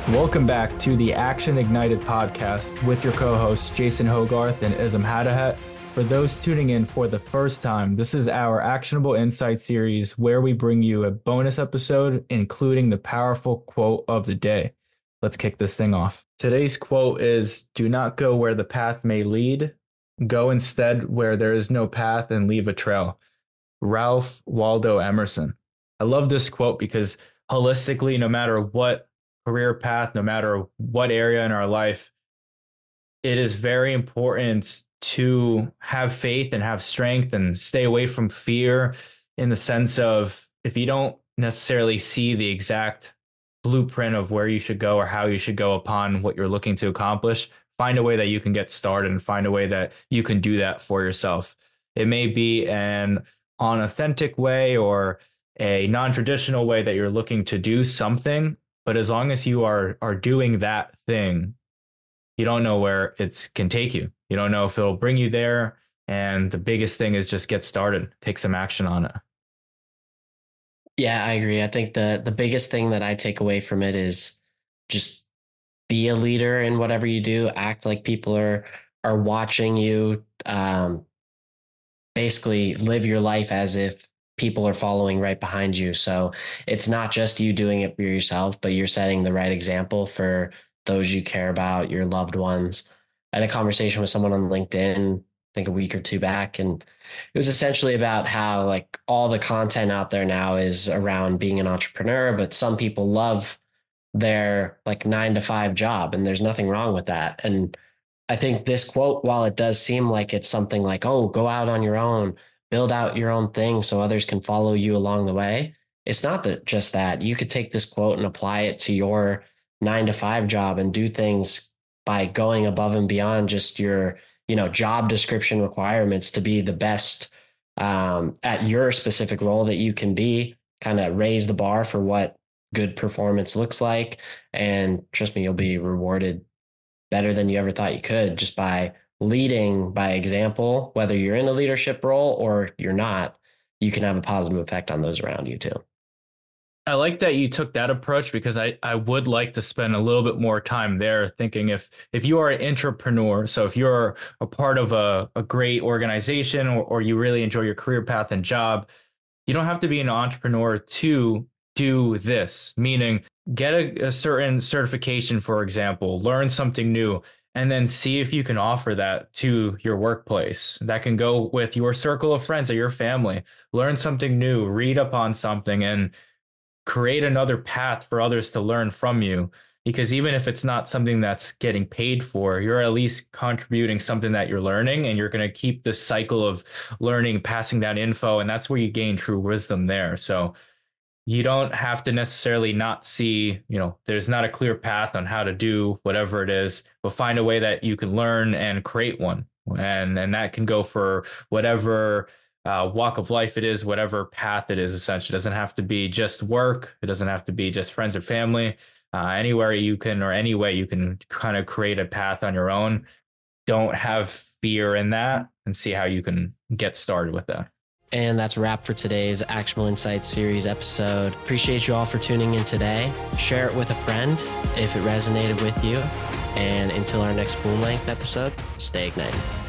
Welcome back to the Action Ignited podcast with your co-hosts Jason Hogarth and Ism Hadahat. For those tuning in for the first time, this is our Actionable Insight series where we bring you a bonus episode, including the powerful quote of the day. Let's kick this thing off. Today's quote is, "Do not go where the path may lead. Go instead where there is no path and leave a trail." Ralph Waldo Emerson. I love this quote because holistically, no matter what career path, no matter what area in our life, it is very important to have faith and have strength and stay away from fear, in the sense of, if you don't necessarily see the exact blueprint of where you should go or how you should go upon what you're looking to accomplish, find a way that you can get started and find a way that you can do that for yourself. It may be an unauthentic way or a non-traditional way that you're looking to do something, but as long as you are doing that thing, you don't know where it can take you. You don't know if it'll bring you there. And the biggest thing is just get started, take some action on it. Yeah, I agree. I think the biggest thing that I take away from it is just be a leader in whatever you do. Act like people are watching you. Basically live your life as if people are following right behind you. So it's not just you doing it for yourself, but you're setting the right example for those you care about, your loved ones. I had a conversation with someone on LinkedIn, I think a week or two back, and it was essentially about how like all the content out there now is around being an entrepreneur, but some people love their like 9-to-5 job, and there's nothing wrong with that. And I think this quote, while it does seem like it's something like, oh, go out on your own, build out your own thing so others can follow you along the way. It's not just that. You could take this quote and apply it to your 9-to-5 job and do things by going above and beyond just your, job description requirements to be the best at your specific role that you can be, kind of raise the bar for what good performance looks like. And trust me, you'll be rewarded better than you ever thought you could, just by leading by example. Whether you're in a leadership role or you're not, you can have a positive effect on those around you too. I like that you took that approach, because I would like to spend a little bit more time there thinking, if you are an entrepreneur, so if you're a part of a great organization, or you really enjoy your career path and job, you don't have to be an entrepreneur to do this, meaning get a certain certification, for example, learn something new, and then see if you can offer that to your workplace. That can go with your circle of friends or your family. Learn something new, read up on something, and create another path for others to learn from you. Because even if it's not something that's getting paid for, you're at least contributing something that you're learning, and you're going to keep this cycle of learning, passing that info, and that's where you gain true wisdom there. So you don't have to necessarily not see, there's not a clear path on how to do whatever it is, but find a way that you can learn and create one. And that can go for whatever walk of life it is, whatever path it is, essentially. It doesn't have to be just work. It doesn't have to be just friends or family. Anywhere you can, or any way you can kind of create a path on your own. Don't have fear in that, and see how you can get started with that. And that's a wrap for today's Actionable Insights series episode. Appreciate you all for tuning in today. Share it with a friend if it resonated with you. And until our next full-length episode, stay ignited.